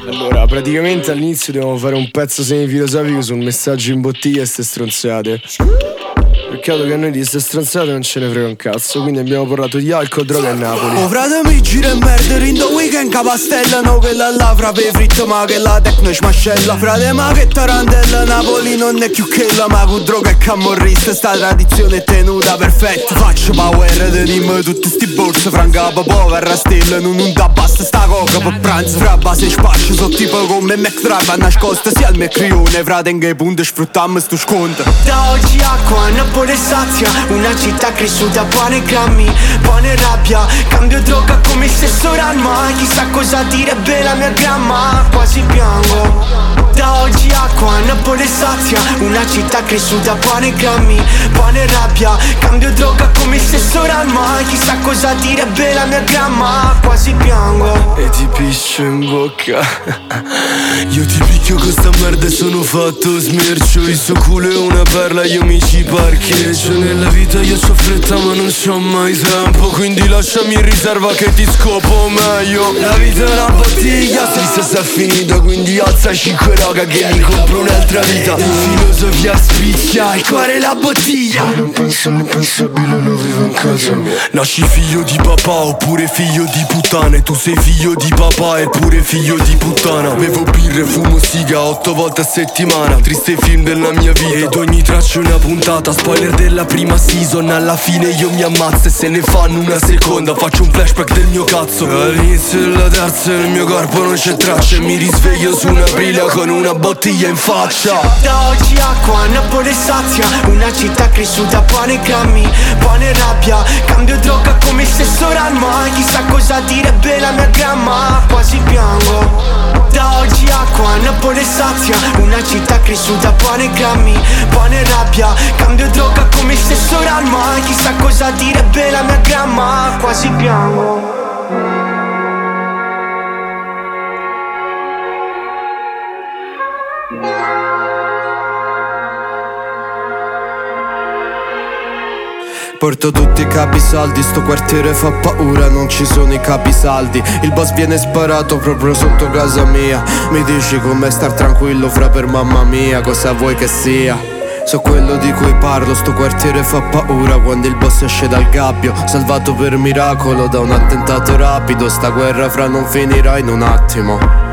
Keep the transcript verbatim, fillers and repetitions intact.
Allora, praticamente all'inizio dobbiamo fare un pezzo semifilosofico sul messaggio in bottiglia e ste stronzate. Peccato che a noi di ste stronzate non ce ne frega un cazzo, quindi abbiamo parlato di alcol, droga e Napoli. Oh frate mi gira e merda, in the weekend capastella. No che la là fra pe fritto ma che la tecno smascella. Frate ma che tarantella, Napoli non è più che la. Ma con droga e camorrista sta tradizione è tenuta perfetta. Faccio power, teniamo tutti sti borse. Franca pa povera stella, non un da basta sta coca per pranzo. Fra base spaccio, so tipo come McDrive a nascosta. Sia il mecrione, frate in che punto sfruttammo sto sconto. Da oggi acqua, Napoli sazia, una città cresciuta, pane e grammi, pane e rabbia, cambio droga come stesso ranma. Chissà cosa direbbe la mia gramma, quasi piango. Da oggi acqua, Napoli sazia, una città cresciuta, pane e grammi, pane e rabbia, cambio droga come stesso ranma. Chissà cosa direbbe la mia gramma, quasi piango. E ti piscio in bocca. Io ti picchio con sta merda e sono fatto smercio. Il suo culo è una perla, io mi ci parcheggio. Nella vita io c'ho fretta ma non c'ho mai tempo, quindi lasciami in riserva che ti scopo meglio. La vita è una bottiglia, triste se è finita, quindi alza cinque raga che mi compro un'altra vita. Filosofia spicchia, il cuore è la bottiglia. Ma non penso all'impensabile, lo vivo in casa mia. Nasci figlio di papà oppure figlio di puttana, e tu sei figlio di papà eppure figlio di puttana. Bevo birre, fumo siga otto volte a settimana. Triste film della mia vita ed ogni traccia è una puntata. Spoiler della prima season, alla fine io mi ammazzo e se ne fanno una seconda. Faccio un flashback del mio cazzo. All'inizio della terza nel mio corpo non c'è traccia, e mi risveglio su una briglia con una bottiglia in faccia. Da oggi acqua, Napoli sazia, una città cresciuta, pane e grammi, pane e rabbia, cambio droga come stesso ranma. Chissà cosa direbbe la mia gramma, quasi piango. Da oggi acqua, Napoli sazia, una città cresciuta, pane e grammi, pane e rabbia, cambio droga come stesso ranma. Chissà cosa direbbe la mia gramma, quasi piango. Porto tutti i capisaldi, sto quartiere fa paura, non ci sono i capisaldi. Il boss viene sparato proprio sotto casa mia. Mi dici com'è star tranquillo fra per mamma mia, cosa vuoi che sia? So quello di cui parlo, sto quartiere fa paura quando il boss esce dal gabbio. Salvato per miracolo da un attentato rapido, sta guerra fra non finirà in un attimo.